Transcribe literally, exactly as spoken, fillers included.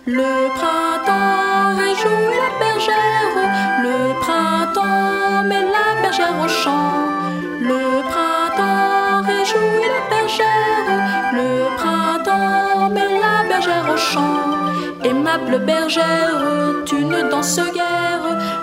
Le printemps réjouit la bergère, le printemps met la bergère au chant. Le printemps réjouit la bergère, le printemps met la bergère au chant. Aimable bergère, tu ne danses guère,